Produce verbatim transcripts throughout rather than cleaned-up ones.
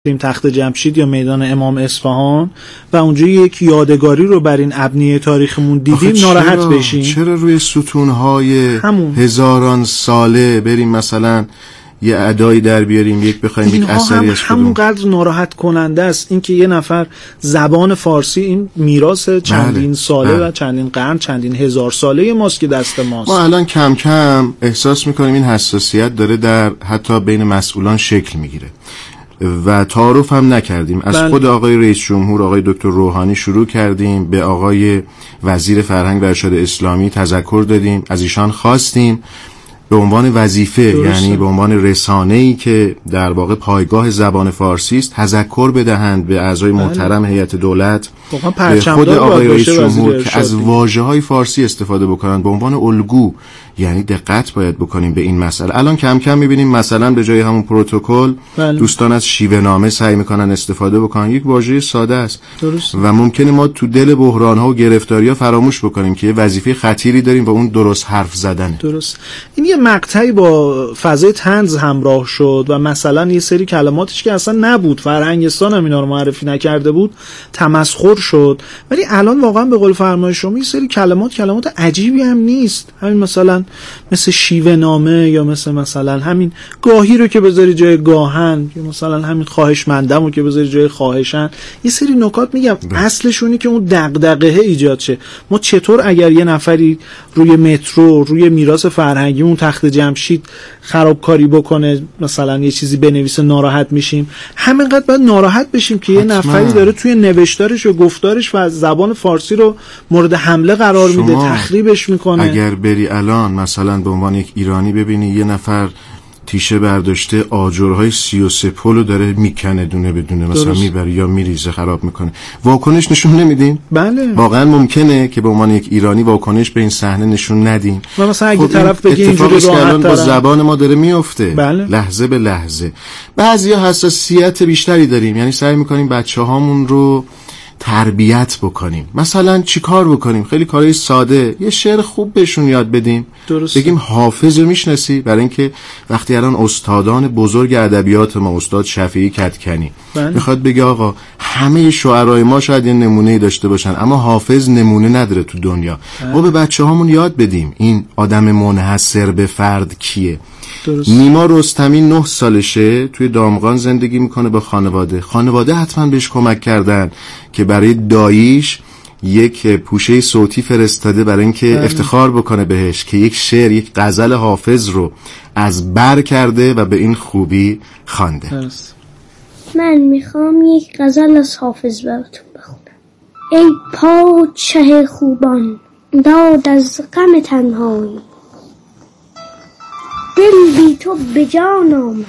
تخت جمشید یا میدان امام اصفهان و اونجا یک یادگاری رو بر این ابنیه تاریخمون دیدیم ناراحت بشیم؟ چرا روی ستونهای همون. هزاران ساله بریم مثلا یه ادایی در بیاریم، یک بخوایم یک اثری از هم همون قدر ناراحت کننده است اینکه یه نفر زبان فارسی، این میراث چندین بله. ساله بله. و چندین قرن چندین هزار ساله ماست که دست ماست. ما الان کم کم احساس میکنیم این حساسیت داره در حتی بین مسئولان شکل میگیره و تعارف هم نکردیم. از بله. خود آقای رئیس جمهور آقای دکتر روحانی شروع کردیم، به آقای وزیر فرهنگ و ارشاد اسلامی تذکر دادیم، از ایشان خواستیم به عنوان وظیفه درسته. یعنی به عنوان رسانه‌ای که در واقع پایگاه زبان فارسی است تذکر بدهند به اعضای محترم هیئت دولت، به خود آقای رئیس جمهور که از واژه‌های فارسی استفاده بکنند به عنوان الگو. یعنی دقت باید بکنیم به این مسئله. الان کم کم می‌بینیم مثلا به جای همون پروتکل دوستان از شیوه نامه سعی می‌کنن استفاده بکنن. یک واژه ساده است درست. و ممکنه ما تو دل بحران‌ها و گرفتاری‌ها فراموش بکنیم که یه وظیفه خطیری داریم و اون درست حرف زدنه. درست. این یه مقطعی با فضای طنز همراه شد و مثلا یه سری کلماتش که اصلا نبود، فرهنگستان هم اینا رو معرفی نکرده بود، تمسخر شد. ولی الان واقعا به قول فرمای شما یه سری کلمات کلمات عجیبی هم نیست. همین مثلا مثل شیوه نامه یا مثل مثلا همین گاهی رو که بذاری جای گاهن یا مثلا همین خواهشمندم رو که بذاری جای خواهشن. یه سری نکات میگم اصلشونی که اون دغدغه ایجاد شه. ما چطور اگر یه نفری روی مترو روی میراث فرهنگی اون تخت جمشید خرابکاری بکنه، مثلا یه چیزی بنویسه، ناراحت میشیم؟ همینقدر باید ناراحت بشیم که یه نفری داره توی نوشتارش و گفتارش و زبان فارسی رو مورد حمله قرار میده، تخریبش میکنه. اگر بری الان مثلا به عنوان یک ایرانی ببینی یه نفر تیشه برداشته آجرهای سی و سه پلو داره میکنه دونه بدونه، مثلا میبره یا میریزه خراب میکنه، واکنش نشون نمیدیم؟ بله. واقعا ممکنه که به عنوان یک ایرانی واکنش به این صحنه نشون ندیم و مثلا اگه خب طرف بگه اینجوری راحت با زبان ما داره میفته بله. لحظه به لحظه. بعضیا حساسیت بیشتری داریم، یعنی سعی میکنیم بچه‌هامون رو تربیت بکنیم. مثلا چی کار بکنیم؟ خیلی کارهای ساده، یه شعر خوب بهشون یاد بدیم. درست. بگیم حافظ رو میشناسی؟ برای اینکه وقتی الان استادان بزرگ ادبیات ما، استاد شفیعی کدکنی بله. میخواد بگه آقا همه شاعرای ما شاید یه نمونه‌ای داشته باشن اما حافظ نمونه نداره تو دنیا. بله. ما به بچه‌هامون یاد بدیم این آدم منحصر به فرد کیه. درست. نیما رستمی نه سالشه، توی دامغان زندگی میکنه با خانواده. خانواده حتما بهش کمک کردن که برای داییش یک پوشه صوتی فرستاده برای اینکه بله. افتخار بکنه بهش که یک شعر، یک غزل حافظ رو از بر کرده و به این خوبی خوانده. درست. من میخوام یک غزل از حافظ براتون بخونم. ای پادشه خوبان داد از غم تنهایی، دل بی تو به جان آمد،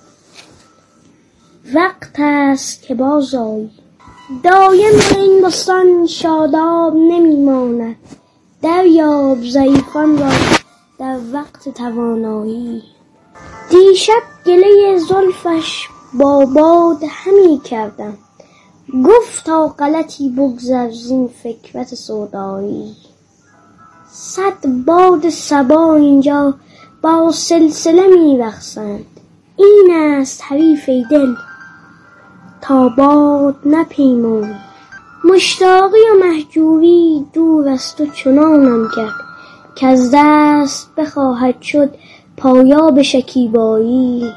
وقت است که باز آیی. دایم این بستان شاداب نمیماند، دریاب ضعیفان را در وقت توانایی. دیشب گله زلفش با باد همی کردم، گفت تا غلطی بگذر زین فکرت سودایی. صد باد صبا اینجا با سلسله می رقصند، این است حریف دل تا باد نپیمایی. مشتاقی و مهجوری دور از تو چنانم کرد، که از دست بخواهد شد پایاب شکیبایی.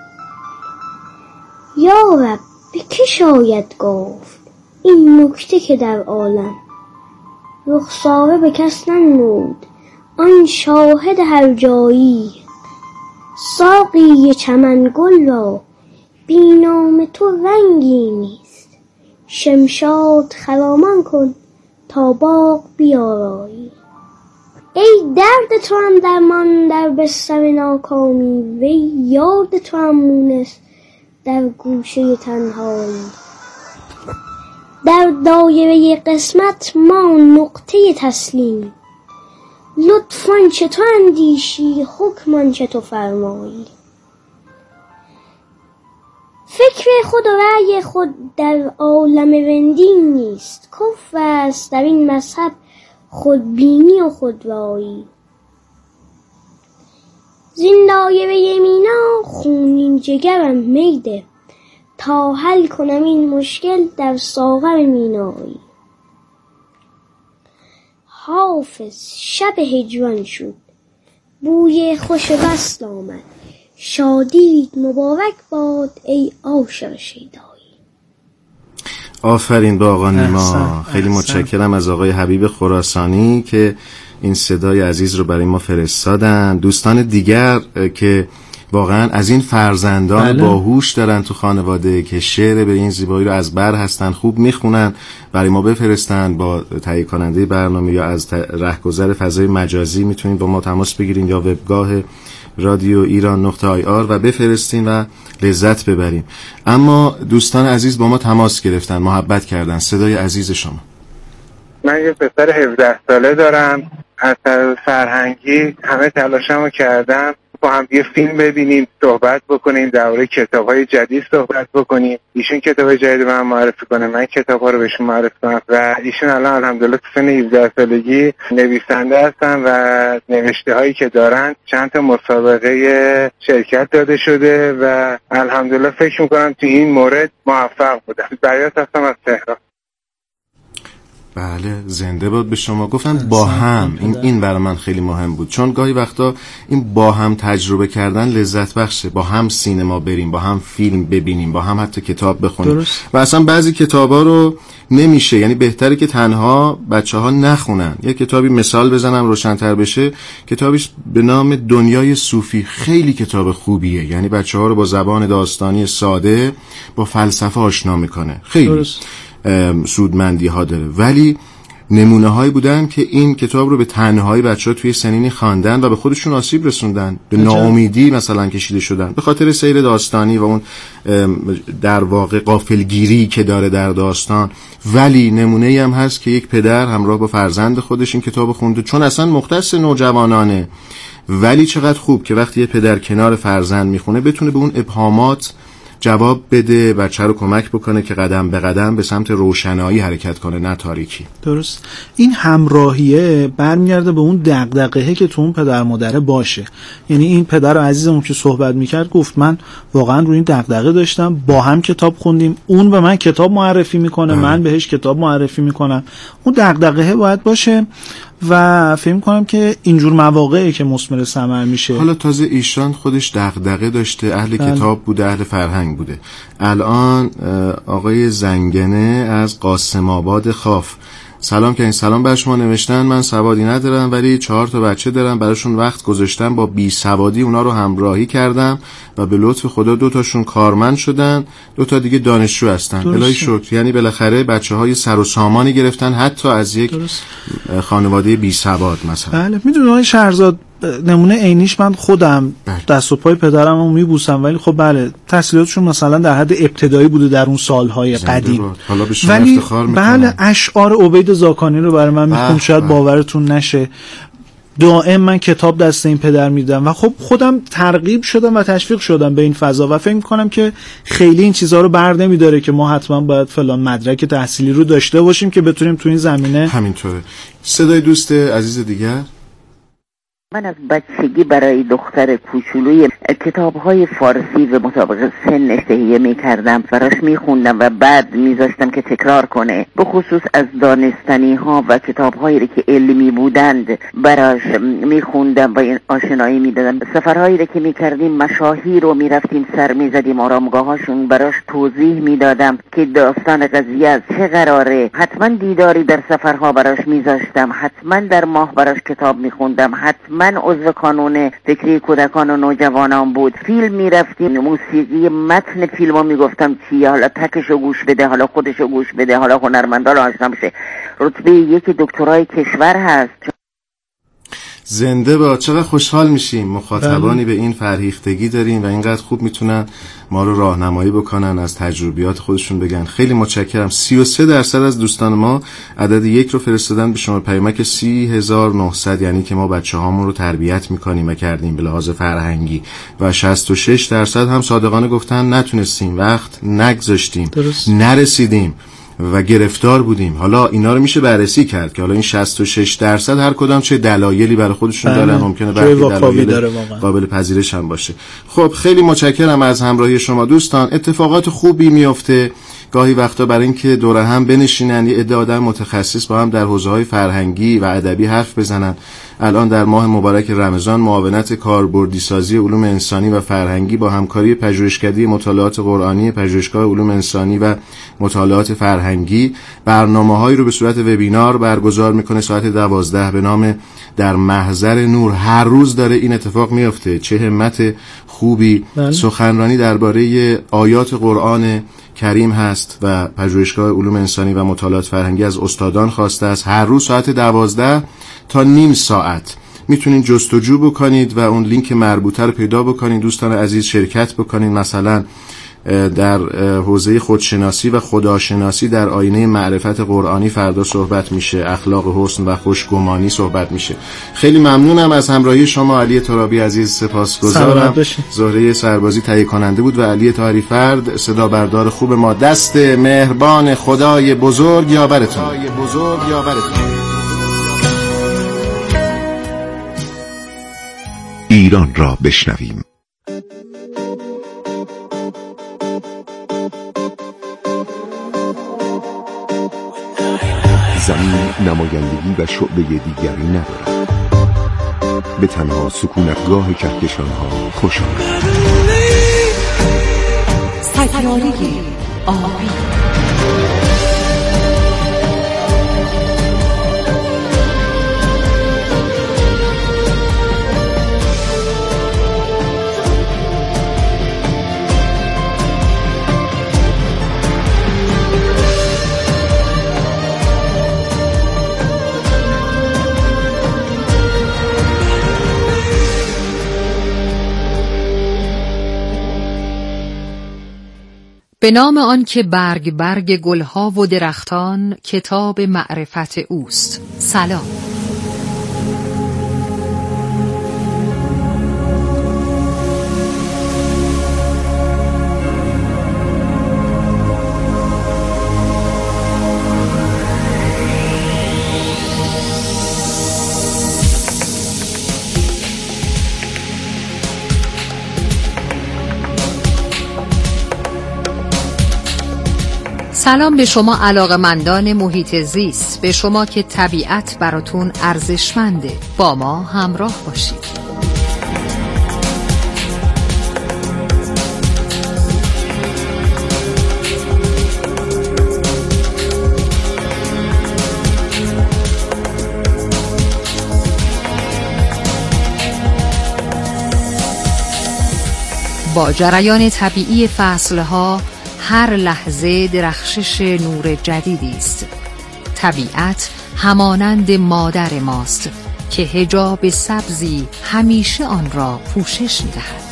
یا رب به که شاید گفت این نکته که در عالم، رخساره به کس ننمود آن شاهد هر جایی. ساقی چمن گل را بی نام تو رنگی نیست، شمشاد خرامان کن تا باغ بیارایی. ای درد تو هم درمان در بستر ناکامی، وی یاد تو هم مونس در گوشه تنهایی. در دایره قسمت ما نقطه تسلیم، لطفاً چه تو اندیشی حکمان چه تو فرمایی. فکر خود و رأی خود در عالم رندی نیست، کفر است در این مذهب خودبینی و خودرایی. زین دایره مینا خونین جگرم میده، تا حل کنم این مشکل در ساغر مینایی. حافظ شب هجران شد، بوی خوش وصل آمد، شادیت مبارک باد ای عاشق شیدایی. آفرین با آقا نیما. خیلی متشکرم از آقای حبیب خراسانی که این صدای عزیز رو برای ما فرستادن. دوستان دیگر که واقعا از این فرزندان بله. باهوش دارن تو خانواده که شعر به این زیبایی رو از بر هستن، خوب میخونن، برای ما بفرستن. با تهیه کننده برنامه یا از رهگذر فضای مجازی میتونید با ما تماس بگیرین یا وبگاه رادیو ایران نقطه آی آر و بفرستین و لذت ببریم. اما دوستان عزیز با ما تماس گرفتن، محبت کردن. صدای عزیز شما. من یه پسر هفده ساله دارم. از طرز فرهنگی همه تلاشمو کردم با هم یه فیلم ببینیم، صحبت بکنیم، درباره کتاب‌های جدید صحبت بکنیم. ایشون کتاب‌های جدید من معرفی کنه، من کتاب‌ها رو بهشون معرفی کنم و ایشون الان الحمدلله تو سن هفده سالگی نویسنده هستن و نوشته‌هایی که دارن چند تا مسابقه شرکت داده شده و الحمدلله فکر می‌کنم تو این مورد موفق بودن. بیات هستم از تهران. بله زنده باد به شما. گفتن با هم، این این برای من خیلی مهم بود، چون گاهی وقتا این با هم تجربه کردن لذت بخشه. با هم سینما بریم، با هم فیلم ببینیم، با هم حتی کتاب بخونیم. درست. و اصلا بعضی کتابا رو نمیشه، یعنی بهتره که تنها بچه‌ها نخونن. یه کتابی مثال بزنم روشن‌تر بشه، کتابیش به نام دنیای صوفی، خیلی کتاب خوبیه، یعنی بچه‌ها رو با زبان داستانی ساده با فلسفه آشنا میکنه. خیلی درست. سودمندی ها داره. ولی نمونه هایی بودن که این کتاب رو به تنهایی بچه ها توی سنینی خواندن و به خودشون آسیب رسوندن، به ناامیدی مثلا کشیده شدن به خاطر سیر داستانی و اون در واقع غافلگیری که داره در داستان. ولی نمونه هم هست که یک پدر همراه با فرزند خودش این کتاب خونده، چون اصلا مختص نوجوانانه. ولی چقدر خوب که وقتی یه پدر کنار فرزند میخونه بتونه به اون ابهامات جواب بده، بچه رو کمک بکنه که قدم به قدم به سمت روشنایی حرکت کنه، نه تاریکی. درست. این همراهیه برمیگرده به اون دغدغه‌ای که تو اون پدر مادره باشه. یعنی این پدر عزیزمون که صحبت میکرد گفت من واقعا روی این دغدغه داشتم، با هم کتاب خوندیم، اون به من کتاب معرفی میکنه، اه. من بهش کتاب معرفی میکنم. اون دغدغه باید باشه و فکر می‌کنم که اینجور مواقعی که مثمر ثمر میشه. حالا تازه ایشان خودش دغدغه داشته، اهل بله. کتاب بوده، اهل فرهنگ بوده. الان آقای زنگنه از قاسم آباد خاف سلام که این سلام بر شما نوشتن. من سوادی ندارم ولی چهار تا بچه دارم، براشون وقت گذاشتم، با بی سوادی اونا رو همراهی کردم و به لطف خدا دو تاشون کارمند شدن، دو تا دیگه دانشجو هستن. الهی شکر. یعنی بالاخره بچه‌های سر و سامانی گرفتن حتی از یک درست. خانواده بی سواد مثلا. بله میدونم آقای شهرزاد نمونه عینیش من خودم بله. دست و پای پدرم رو میبوسم، ولی خب بله تحصیلاتشون مثلا در حد ابتدایی بوده در اون سالهای قدیم. حالا به شما ولی افتخار بله اشعار عبید زاکانی رو برای من میخون، شاید بله. باورتون نشه. دائم من کتاب دست این پدر میدم و خب خودم ترغیب شدم و تشویق شدم به این فضا و فکر میکنم که خیلی این چیزها رو بر نمیداره که ما حتما باید فلان مدرک تحصیلی رو داشته باشیم که بتونیم تو این زمینه. همینطوره. صدای دوست عزیز دیگر. من از بچگی برای دختر کوچولوی کتاب‌های فارسی و مطابق سنش تهیه می‌کردم، براش می‌خوندم و بعد می‌ذاشتم که تکرار کنه. به خصوص از دانستنی‌ها و کتاب‌هایی که علمی بودند براش می‌خوندم و این آشنایی می‌دادم. سفرهایی که می‌کردیم مشاهیر رو می‌رفتیم سر می‌زدیم آرامگاه‌هاشون، براش توضیح می‌دادم که داستان قضیه از چه قراره. حتما دیداری در سفرها براش می‌ذاشتم، حتما در ماه براش کتاب می‌خوندم، حتما من عضو کانون فکری کودکان و نوجوانان بود. فیلم میرفتیم، موسیقی متن فیلمو میگفتم چیه، حالا تکشو گوش بده، حالا خودشو گوش بده، حالا هنرمندا رو آشنا بشه. رتبه یک دکترای کشور هست. زنده با. چقدر خوشحال میشیم مخاطبانی به این فرهیختگی داریم و اینقدر خوب میتونن ما رو راهنمایی بکنن، از تجربیات خودشون بگن. خیلی متشکرم. سی و سه درصد از دوستان ما عدد یک رو فرستادن به شما پیامک سی هزار و نهصد، یعنی که ما بچه هامون رو تربیت میکنیم و کردیم به لحاظ فرهنگی، و شصت و شش درصد هم صادقانه گفتن نتونستیم، وقت نگذاشتیم، درست. نرسیدیم. و گرفتار بودیم. حالا اینا رو میشه بررسی کرد که حالا این شصت و شش درصد هر کدام چه دلایلی برای خودشون دارن، ممکنه برخی دلایل قابل پذیرش هم باشه. خب خیلی متشکرم از همراهی شما دوستان. اتفاقات خوبی میفته گاهی وقتا برای اینکه دور هم بنشینن، یه عده آدم متخصص با هم در حوزه‌های فرهنگی و ادبی حرف بزنن. الان در ماه مبارک رمضان معاونت کاربردی سازی علوم انسانی و فرهنگی با همکاری پژوهشکده مطالعات قرآنی پژوهشگاه علوم انسانی و مطالعات فرهنگی برنامه‌هایی رو به صورت وبینار برگزار میکنه ساعت دوازده به نام در محضر نور. هر روز داره این اتفاق میفته. چه همت خوبی. بله. سخنرانی درباره آیات قرآن کریم هست و پژوهشگاه علوم انسانی و مطالعات فرهنگی از استادان خواسته است. هر روز ساعت دوازده تا نیم ساعت میتونید جستجو بکنید و اون لینک مربوطه رو پیدا بکنید. دوستان عزیز شرکت بکنید. مثلا در حوزه خودشناسی و خداشناسی در آینه معرفت قرآنی فردا صحبت میشه. اخلاق حسن و خوشگمانی صحبت میشه. خیلی ممنونم از همراهی شما. علی ترابی عزیز سپاسگزارم. زهره سربازی تهیه کننده بود و علی طاهری فرد صدا بردار خوب ما. دست مهربان خدای بزرگ یاورتون. بزرگ یاورتون. ایران را بشنویم. زمین نمایندگی و شعبه دیگری ندارد. به تنها سکونتگاه کهکشان‌ها خوش آمد. سیاره آبی. به نام آن که برگ برگ گلها و درختان کتاب معرفت اوست. سلام. سلام به شما علاقه‌مندان محیط زیست، به شما که طبیعت براتون ارزشمنده. با ما همراه باشید. با جریان طبیعی فصلها هر لحظه درخشش نور جدیدی است. طبیعت همانند مادر ماست که حجاب سبزی همیشه آن را پوشش می‌دهد.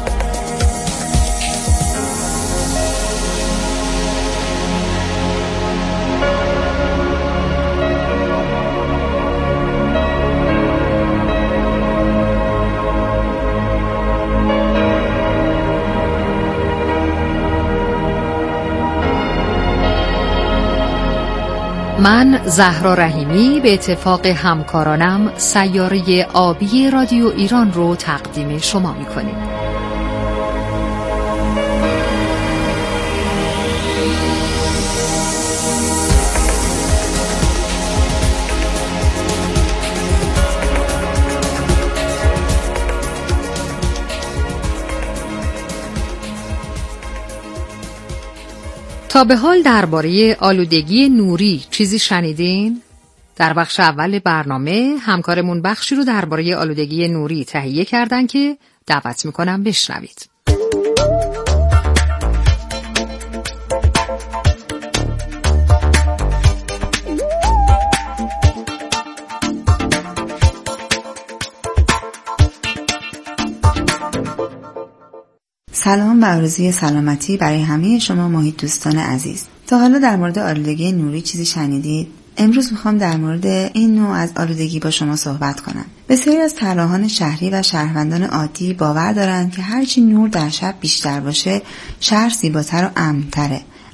من زهرا رحیمی به اتفاق همکارانم سیاره آبی رادیو ایران رو تقدیم شما می‌کنیم. تا به حال درباره آلودگی نوری چیزی شنیدین؟ در بخش اول برنامه همکارمون بخشی رو درباره آلودگی نوری تهیه کردن که دعوت میکنم بشنوید. سلام و آرزوی سلامتی برای همه شما محیط دوستان عزیز. تا حالا در مورد آلودگی نوری چیزی شنیدید؟ امروز میخوام در مورد این نوع از آلودگی با شما صحبت کنم. بسیاری از طراحان شهری و شهروندان عادی باور دارند که هرچی نور در شب بیشتر باشه، شهر زیباتر و امن‌تره.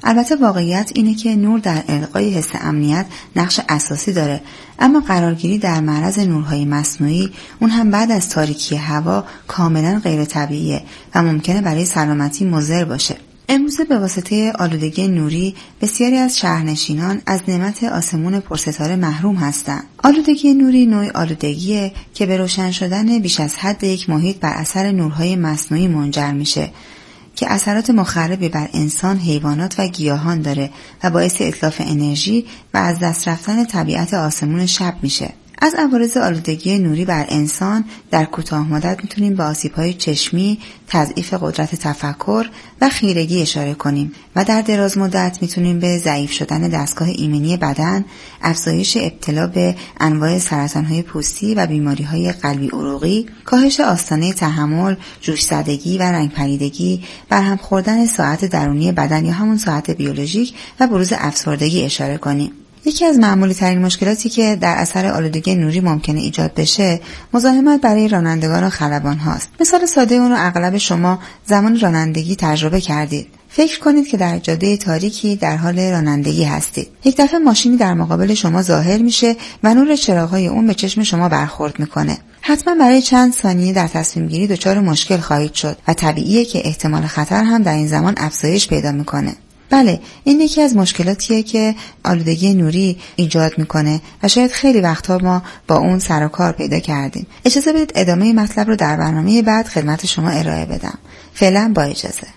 البته واقعیت اینه که نور در القای حس امنیت نقش اساسی داره، اما قرارگیری در معرض نورهای مصنوعی، اون هم بعد از تاریکی هوا، کاملا غیر طبیعیه و ممکنه برای سلامتی مضر باشه. امروزه به واسطه آلودگی نوری بسیاری از شهرنشینان از نعمت آسمون پرستاره محروم هستند. آلودگی نوری نوعی آلودگیه که به روشن شدن بیش از حد یک محیط بر اثر نورهای مصنوعی منجر میشه که اثرات مخربی بر انسان، حیوانات و گیاهان داره و باعث اتلاف انرژی و از دست رفتن طبیعت آسمون شب میشه. از عوارض آلودگی نوری بر انسان در کوتاه مدت میتونیم به آسیب‌های چشمی، تضعیف قدرت تفکر و خیرگی اشاره کنیم و در دراز مدت میتونیم به ضعیف شدن دستگاه ایمنی بدن، افزایش ابتلا به انواع سرطان‌های پوستی و بیماری‌های قلبی عروقی، کاهش آستانه تحمل، جوش زدگی و رنگ پریدگی، برهم خوردن ساعت درونی بدن یا همون ساعت بیولوژیک و بروز افسردگی اشاره کنیم. یکی از معمولی ترین مشکلاتی که در اثر آلودگی نوری ممکنه ایجاد بشه، مزاحمت برای رانندگان و خلبان هاست. مثال ساده اون رو اغلب شما زمان رانندگی تجربه کردید. فکر کنید که در جاده تاریکی در حال رانندگی هستید. یک دفعه ماشینی در مقابل شما ظاهر میشه و نور چراغ‌های اون به چشم شما برخورد میکنه. حتما برای چند ثانیه در تصمیم گیری دچار مشکل خواهید شد و طبیعیه که احتمال خطر هم در این زمان افزایش پیدا میکنه. بله، این یکی از مشکلاتیه که آلودگی نوری ایجاد میکنه و شاید خیلی وقتها ما با اون سر و کار پیدا کردیم. اجازه بدید ادامه مطلب رو در برنامه بعد خدمت شما ارائه بدم. فعلا با اجازه.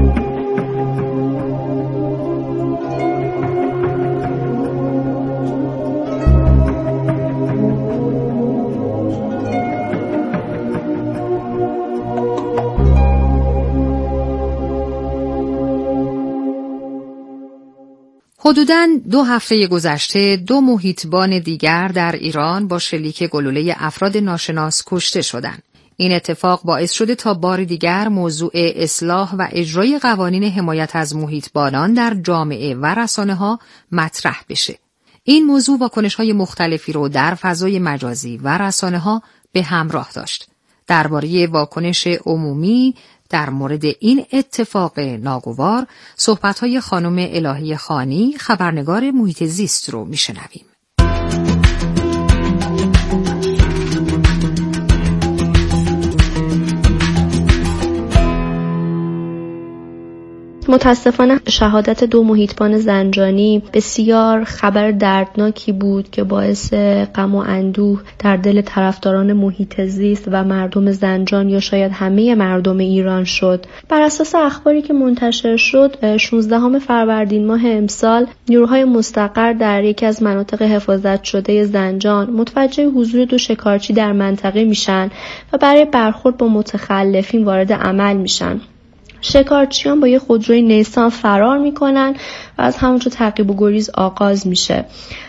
حدوداً دو هفته گذشته دو محیطبان دیگر در ایران با شلیک گلوله افراد ناشناس کشته شدند. این اتفاق باعث شده تا بار دیگر موضوع اصلاح و اجرای قوانین حمایت از محیطبانان در جامعه و رسانه‌ها مطرح بشه. این موضوع واکنش‌های مختلفی رو در فضای مجازی و رسانه‌ها به همراه داشت. درباره واکنش عمومی در مورد این اتفاق ناگوار صحبت‌های خانم الهی خانی، خبرنگار محیط زیست رو میشنویم. متاسفانه شهادت دو محیطبان زنجانی بسیار خبر دردناکی بود که باعث غم و اندوه در دل طرفداران محیط زیست و مردم زنجان یا شاید همه مردم ایران شد. بر اساس اخباری که منتشر شد، شانزدهم فروردین ماه امسال نیروهای مستقر در یکی از مناطق حفاظت شده زنجان متوجه حضور دو شکارچی در منطقه میشن و برای برخورد با متخلفین وارد عمل میشن. شکارچیان با یه خودروی نیسان فرار میکنن و از همونجا تعقیب و گریز آغاز میشه.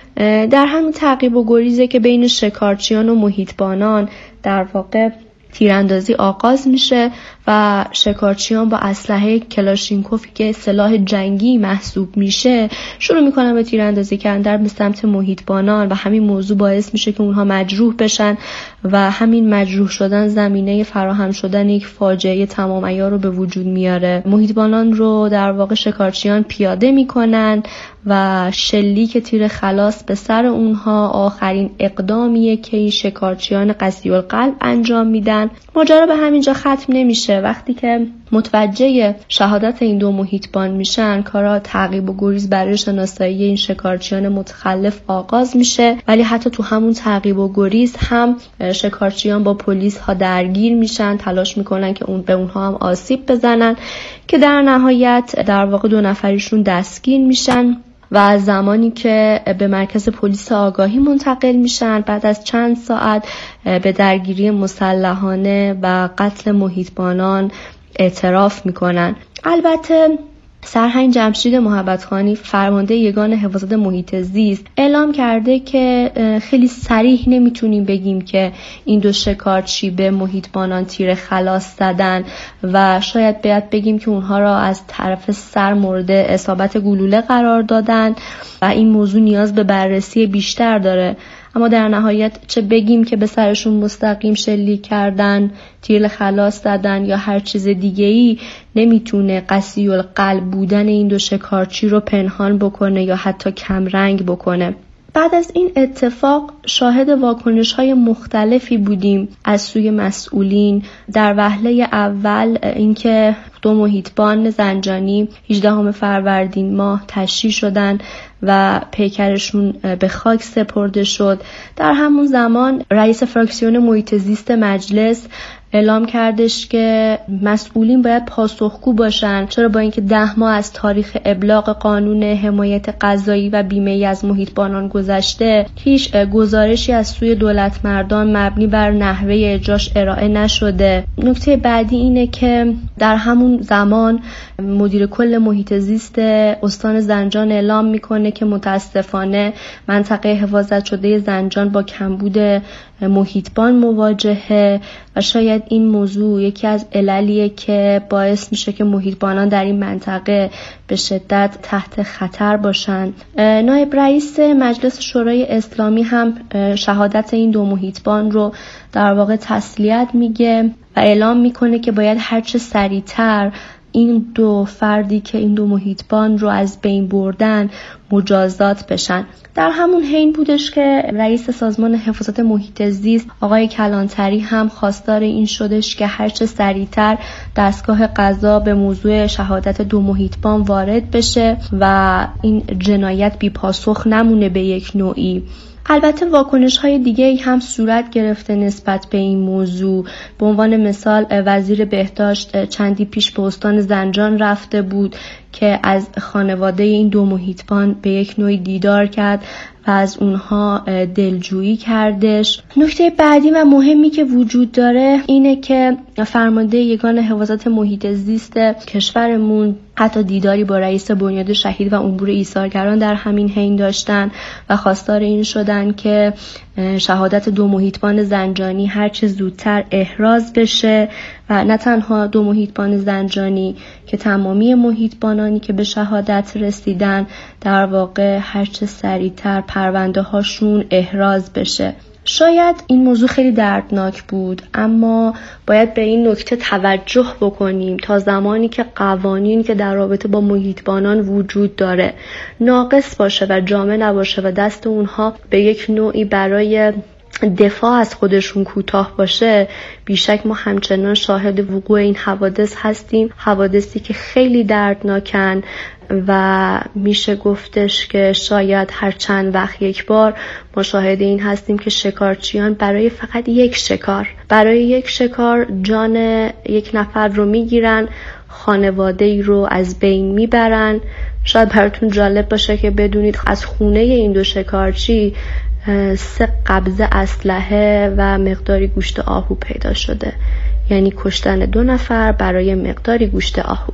در همین تعقیب و گریزه که بین شکارچیان و محیطبانان در واقع تیراندازی آغاز میشه و شکارچیان با اسلحه کلاشینکوفی که سلاح جنگی محسوب میشه شروع میکنن به تیراندازی کردن به سمت محیطبانان و همین موضوع باعث میشه که اونها مجروح بشن و همین مجروح شدن زمینه فراهم شدن یک فاجعه تمام عیار رو به وجود میاره. محیطبانان رو در واقع شکارچیان پیاده میکنن و شلیک تیر خلاص به سر اونها آخرین اقدامیه که این شکارچیان قسی القلب انجام میدن. ماجرا به همینجا ختم نمیشه. وقتی که متوجه شهادت این دو محیطبان میشن، کارا تعقیب و گریز برای شناسایی این شکارچیان متخلف آغاز میشه، ولی حتی تو همون تعقیب و گریز هم شکارچیان با پلیس ها درگیر میشن، تلاش میکنن که اون به اونها هم آسیب بزنن که در نهایت در واقع دو نفریشون دستگیر میشن و زمانی که به مرکز پلیس آگاهی منتقل میشن بعد از چند ساعت به درگیری مسلحانه و قتل محیطبانان اعتراف میکنن. البته سرهنگ جمشید محبتخانی، فرمانده یگان حفاظت محیط زیست، اعلام کرده که خیلی صریح نمیتونیم بگیم که این دو شکارچی به محیطبانان تیر خلاص زدن و شاید باید بگیم که اونها را از طرف سر مورد اصابت گلوله قرار دادن و این موضوع نیاز به بررسی بیشتر داره. اما در نهایت چه بگیم که به سرشون مستقیم شلیک کردن، تیر خلاص دادن یا هر چیز دیگه‌ای، نمیتونه قسی القلب بودن این دو شکارچی رو پنهان بکنه یا حتی کمرنگ بکنه. بعد از این اتفاق شاهد واکنش‌های مختلفی بودیم از سوی مسئولین. در وهله اول اینکه دو محیطبان زنجانی هجدهم فروردین ماه تشییع شدن و پیکرشون به خاک سپرده شد. در همون زمان رئیس فراکسیون محیط زیست مجلس اعلام کردش که مسئولین باید پاسخگو باشن، چرا با اینکه ده ماه از تاریخ ابلاغ قانون حمایت غذایی و بیمه‌ای از محیطبانان گذشته، هیچ گزارشی از سوی دولت مردان مبنی بر نحوه اجراش ارائه نشده. نکته بعدی اینه که در همون زمان مدیر کل محیط زیست استان زنجان اعلام میکنه که متاسفانه منطقه حفاظت شده زنجان با کمبود محیطبان مواجهه و شاید این موضوع یکی از عللیه که باعث میشه که محیطبانان در این منطقه به شدت تحت خطر باشن. نایب رئیس مجلس شورای اسلامی هم شهادت این دو محیطبان رو در واقع تسلیت میگه و اعلام میکنه که باید هرچه سریعتر این دو فردی که این دو محیطبان رو از بین بردن مجازات بشن. در همون حین بودش که رئیس سازمان حفاظت محیط زیست آقای کلانتری هم خواستار این شدش که هرچه سریعتر دستگاه قضا به موضوع شهادت دو محیطبان وارد بشه و این جنایت بی پاسخ نمونه به یک نوعی. البته واکنش‌های دیگه‌ای هم صورت گرفته نسبت به این موضوع. به عنوان مثال وزیر بهداشت چندی پیش به استان زنجان رفته بود که از خانواده این دو محیطبان به یک نوعی دیدار کرد و از اونها دلجویی کردش. نکته بعدی و مهمی که وجود داره اینه که فرمانده یگان حفاظت محیط زیست کشورمون حتی دیداری با رئیس بنیاد شهید و امور ایثارگران در همین حین داشتن و خواستار این شدن که شهادت دو محیطبان زنجانی هرچه زودتر احراز بشه و نه تنها دو محیطبان زنجانی که تمامی محیطبانانی که به شهادت رسیدن در واقع هرچه سریعتر پرونده هاشون احراز بشه. شاید این موضوع خیلی دردناک بود، اما باید به این نکته توجه بکنیم تا زمانی که قوانین که در رابطه با محیطبانان وجود داره ناقص باشه و جامع نباشه و دست اونها به یک نوعی برای دفاع از خودشون کوتاه باشه، بیشک ما همچنان شاهد وقوع این حوادث هستیم. حوادثی که خیلی دردناکن و میشه گفتش که شاید هر چند وقت یک بار ما شاهد این هستیم که شکارچیان برای فقط یک شکار برای یک شکار جان یک نفر رو میگیرن، خانواده ای رو از بین میبرن. شاید براتون جالب باشه که بدونید از خونه این دو شکارچی سه قبضه اسلحه و مقداری گوشت آهو پیدا شده، یعنی کشتن دو نفر برای مقداری گوشت آهو.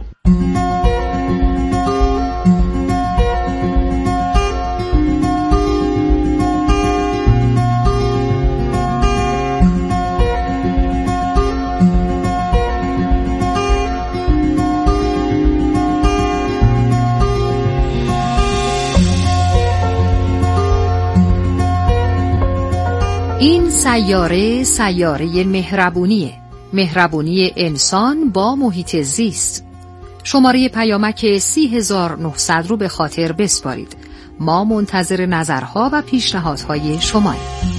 این سیاره سیاره مهربونیه، مهربونی انسان با محیط زیست. شماره پیامک سی هزار و نهصد رو به خاطر بسپارید. ما منتظر نظرها و پیشنهادهای شماییم.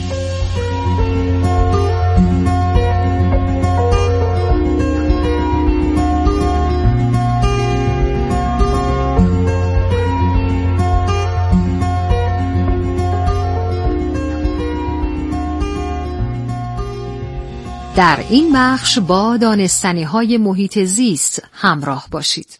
در این بخش با دانستنی‌های محیط زیست همراه باشید.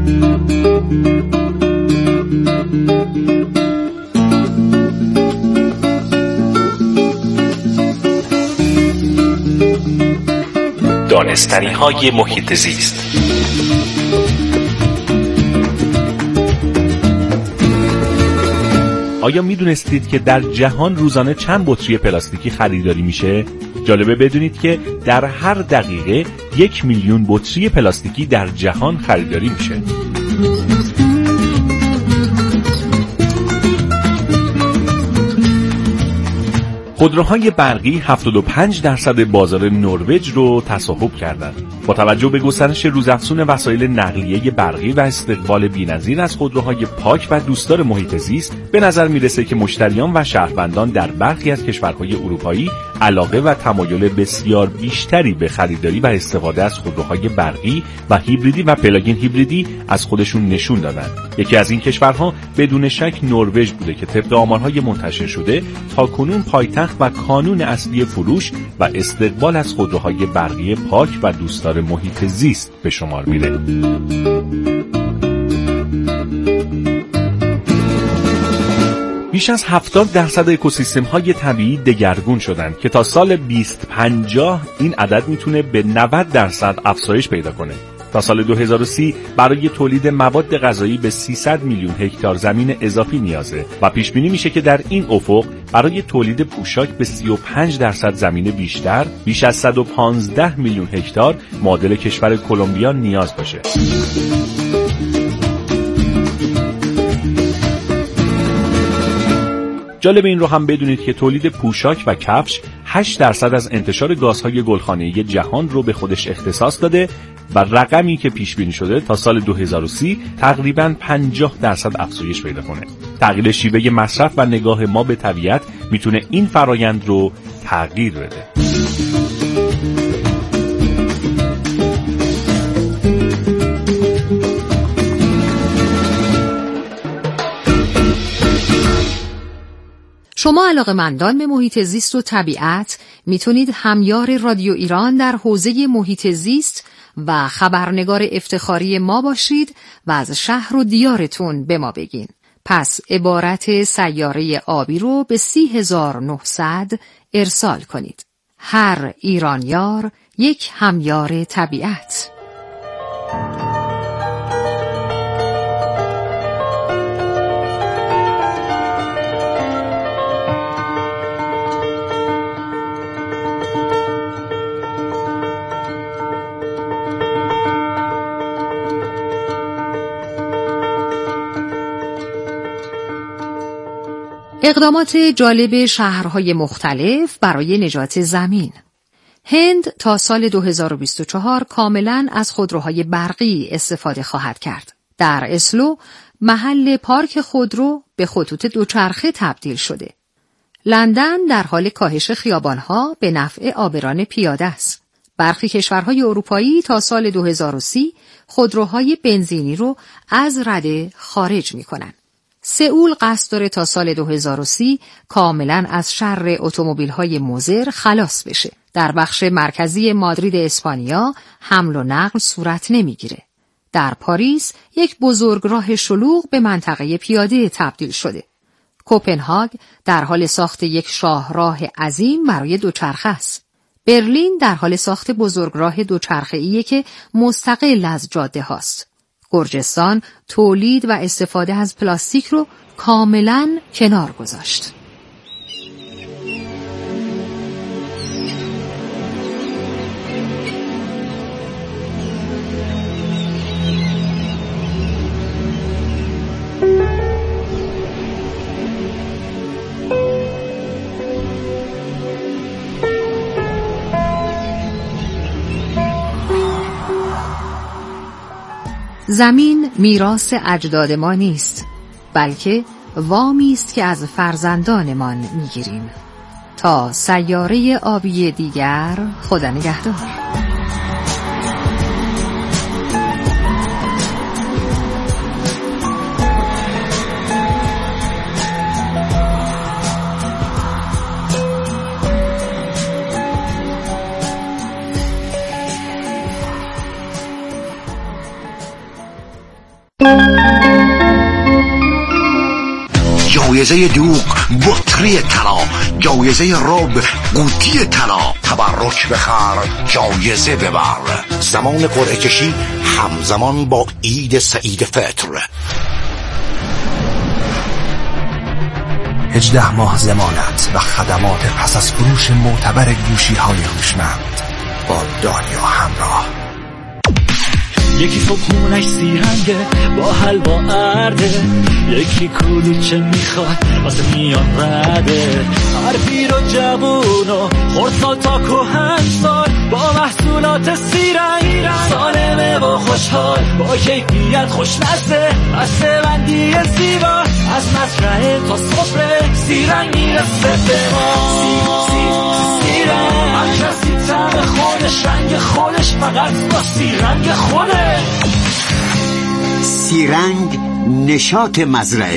دانستنی‌های محیط زیست. آیا میدونستید که در جهان روزانه چند بطری پلاستیکی خریداری میشه؟ جالبه بدونید که در هر دقیقه یک میلیون بطری پلاستیکی در جهان خریداری میشه. خودروهای برقی هفتاد و پنج درصد بازار نروژ رو تصاحب کردند. با توجه به گسترش روزافزون وسایل نقلیه برقی و استقبال بی‌نظیر از خودروهای پاک و دوستدار محیط زیست، به نظر میرسه که مشتریان و شهروندان در برخی از کشورهای اروپایی علاقه و تمایل بسیار بیشتری به خریداری و استفاده از خودروهای برقی و هیبریدی و پلاگین هیبریدی از خودشون نشون دادن. یکی از این کشورها بدون شک نروژ بوده که طبق آمارهای منتشر شده تاکنون پایتخت و کانون اصلی فروش و استقبال از خودروهای برقی پاک و دوستدار محیط زیست به شمار میره. بیش از هفتاد درصد اکوسیستم های طبیعی دگرگون شدند که تا سال بیست پنجاه این عدد میتونه به نود درصد افزایش پیدا کنه. تا سال دو هزار و سی برای تولید مواد غذایی به سیصد میلیون هکتار زمین اضافی نیازه و پیش بینی میشه که در این افق برای تولید پوشاک به سی و پنج درصد زمین بیشتر، بیش از صد و پانزده میلیون هکتار معادل کشور کلمبیا نیاز باشه. جالب این رو هم بدونید که تولید پوشاک و کفش هشت درصد از انتشار گازهای گلخانه‌ای جهان رو به خودش اختصاص داده و رقمی که پیش بینی شده تا سال دو هزار و سی تقریباً پنجاه درصد افزایش پیدا کنه. تغییر شیوه مصرف و نگاه ما به طبیعت میتونه این فرایند رو تغییر بده. شما علاقه‌مندان به محیط زیست و طبیعت میتونید همیار رادیو ایران در حوزه محیط زیست و خبرنگار افتخاری ما باشید و از شهر و دیارتون به ما بگین. پس عبارت سیاره آبی رو به سی هزار و نهصد ارسال کنید. هر ایرانیار یک همیار طبیعت. اقدامات جالب شهرهای مختلف برای نجات زمین. هند تا سال دو هزار و بیست و چهار کاملاً از خودروهای برقی استفاده خواهد کرد. در اسلو محل پارک خودرو به خطوط دوچرخه تبدیل شده. لندن در حال کاهش خیابانها به نفع عابران پیاده است. برخی کشورهای اروپایی تا سال دو هزار و سی خودروهای بنزینی رو از رده خارج می‌کنند. سئول قصد داره تا سال دو هزار و سی کاملاً از شر اتومبیل‌های مضر خلاص بشه. در بخش مرکزی مادرید اسپانیا حمل و نقل صورت نمیگیره. در پاریس یک بزرگراه شلوغ به منطقه پیاده تبدیل شده. کوپنهاگ در حال ساخت یک شاهراه عظیم برای دوچرخه است. برلین در حال ساخت بزرگراه دوچرخه‌ایه که مستقل از جاده هاست. گرجستان تولید و استفاده از پلاستیک رو کاملاً کنار گذاشت. زمین میراث اجداد ما نیست، بلکه وامی است که از فرزندانمان میگیریم. تا سیاره آبی دیگر، خدا نگهدار. جایزه دوغ بطری طلا، جایزه رب قوطی طلا، تبرک بخر جایزه ببر. زمان قرعه کشی همزمان با عید سعید فطر. هجده ماه ضمانت و خدمات پس از فروش معتبر گوشی های هوشمند با داریا همراه. یکی صبحونش سیرنگه با حلوا ارده، یکی کلوچه میخواد واسه میان رده. هر پیر و جوون و خردسال تا کهنسال با محصولات سیرنگ سالمه و خوشحال با کیفیت خوشمزه بسته بندی زیبا از مزرعه تا سفره سیرنگ میرسه به ما. سی سی سیرنگ هر کسی طعم خودش رنگ خودش فقط با سیرنگ خوده. سیرنگ نشاط مزرعه.